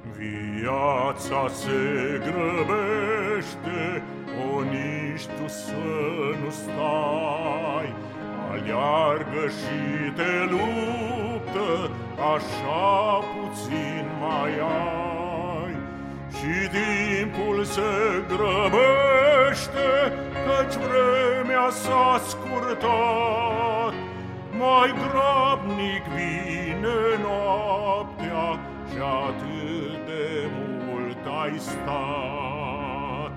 Viața se grăbește, o nici tu să nu stai. Aleargă și te luptă, așa puțin mai ai. Și timpul se grăbește, căci vremea s-a scurtat. Mai grabnic vine noaptea și atât de mult ai stat.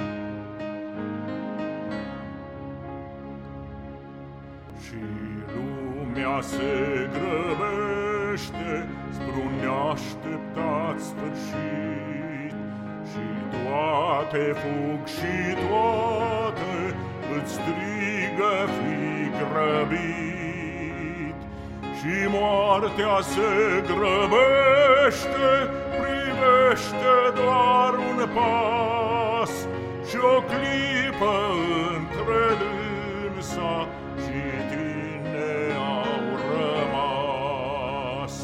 Și lumea se grăbește spre-un neașteptat sfârșit, și toate fug și toate îți strigă: fii grăbit. Și moartea se grăbește, privește doar un pas, și o clipă între dânsa și tine au rămas.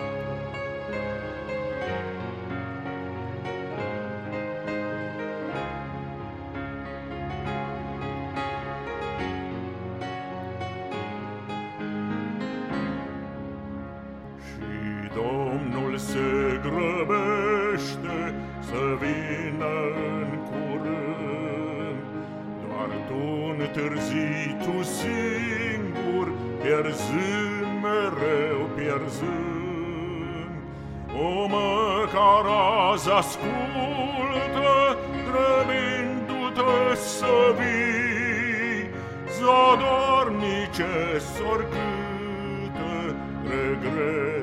Domnul se grăbește să vină în curând, doar tu întârzii, tu singur, pierzând, mereu pierzând. O, măcar azi ascultă, grăbindu-te să vii, zadarnice s-or câtă regret